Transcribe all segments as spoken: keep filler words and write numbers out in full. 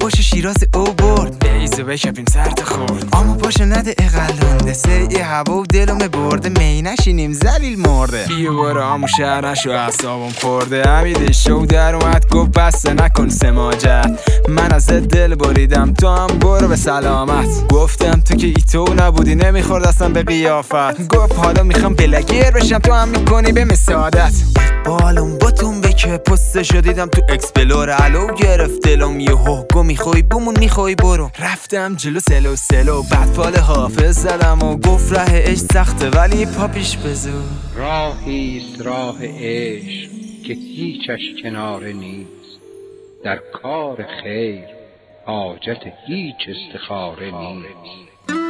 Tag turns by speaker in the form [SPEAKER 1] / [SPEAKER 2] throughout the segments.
[SPEAKER 1] باشه شیراز او برد بیزو بکپیم سرت خورد آمو باشه نده اقلونده سی هوا و دلم برده می نشینیم زلیل مرده بیا برو آمو شهر نشو اعصابم خورده حمید شو در اومد گفت بسته نکن سماجت من از دل بریدم تو هم برو به سلامت گفتم تو که ایتو نبودی نمیخورد اصلا به قیافت گفت حالا میخوام بلگیر بشم تو هم میکنی به مسادت بالم باتون بکه پستشو دیدم تو اکسپلور علو گرفت دلم یهو گو میخوای بومون میخوای برو رفتم جلو سلو سلو بعد فال حافظ زدم و گفت ره عشق سخته ولی پاپیش بزو
[SPEAKER 2] راهیست راه عشق که هیچش کناره نیست در کار خیر حاجت هیچ استخاره نیست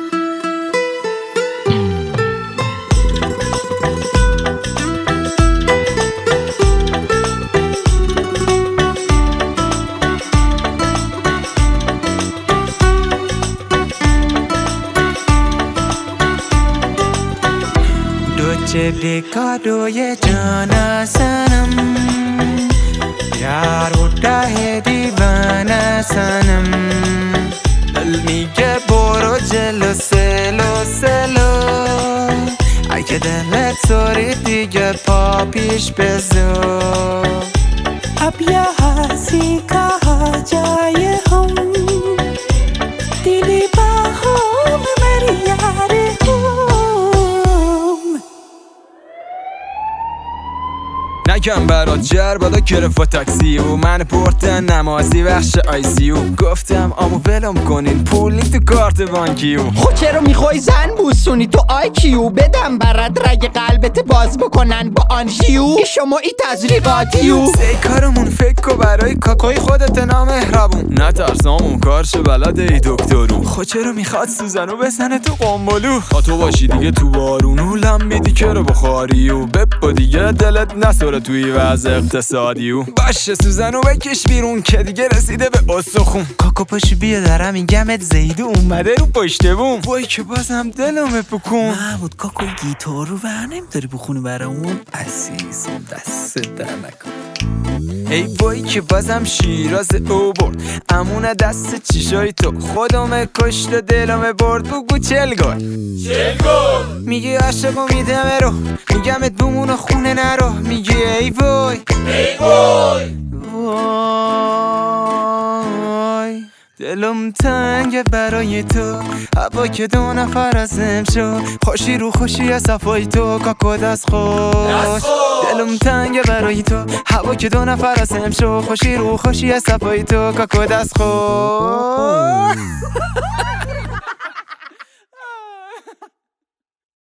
[SPEAKER 1] چه کادوی جانا سنم یار و ده دیوانه سنم دل میگه برو جلو سلو سلو اگه دلت سوری دیگه پا پیش بزو اب یه کها جای هم دیلی با هم مری یاری نگم برات جر بادا گرفت و تاکسی و من پرتن نمازی بخش آی سی او گفتم آمو ولم کنین پول نیست تو کارت بانکیو
[SPEAKER 3] خود چرا میخوای زن بوسونی تو آی کیو بدم برات رگ قلبت باز بکنن با آنژیو شما ای تزریقاتیو
[SPEAKER 1] سی کارمون فکر و برای کاکای خودت نامهربون نترسامون کارش بلده ای دکترو خود چرا میخواد سوزنو بزنه تو قنبلو تا تو باشی دیگه تو بارونو لم بیدی که رو بخاریو بپا دیگه دلت نسوره توی وضع اقتصادیو باشه سوزنو بکش بیرون که دیگه رسیده به استخون کاکا پاشو بیا دارم این گمت زیدو اومده رو پشت بوم وای که بازم دلم بکن محمود کاکا گیتار رو ور نمیداری بخونی برامون عزیزم دست در نکن ای وای که بازم شیراز او برد امونه دست چیشای تو خودم کشت و دلم برد بگو چل گل چل گل میگه عاشقو میدم رو میگمت بمون خونه نرو میگه ای وای ای وای وای دلم تنگه برای تو هوا که دو نفر ازم شو خوشی رو خوشی از صفای تو کاکو دست خوش دلم تنگه برای تو هوا که دو نفر ازم شو خوشی رو خوشی از صفای تو کاکو دست خوش